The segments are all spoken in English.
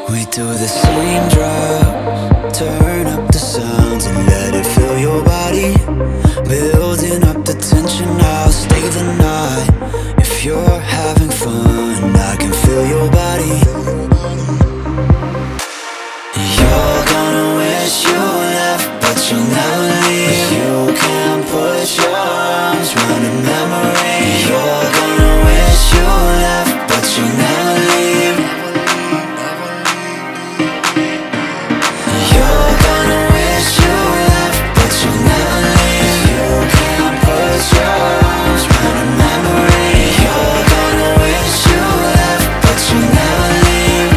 We do the same drugs, turn up the sounds and let it fill your body. Building up the tension, I'll stay the night. If you're having fun, I can feel your body. You're gonna wish you left, but you'll never leave. You can put your arms around a memory. You're gonna wish you left, but you'll never leave. You're gonna wish you left, but you'll never leave. You can put your arms around a memory. You're gonna wish you left, but you'll never leave.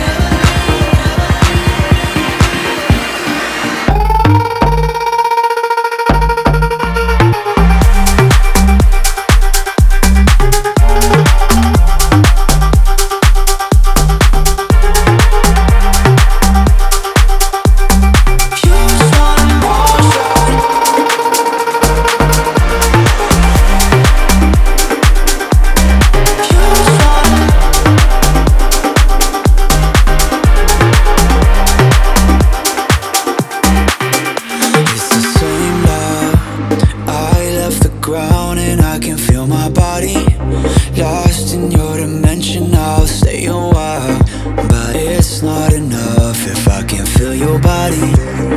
Ground and I can feel my body lost in your dimension. I'll stay a while, but it's not enough if I can feel your body.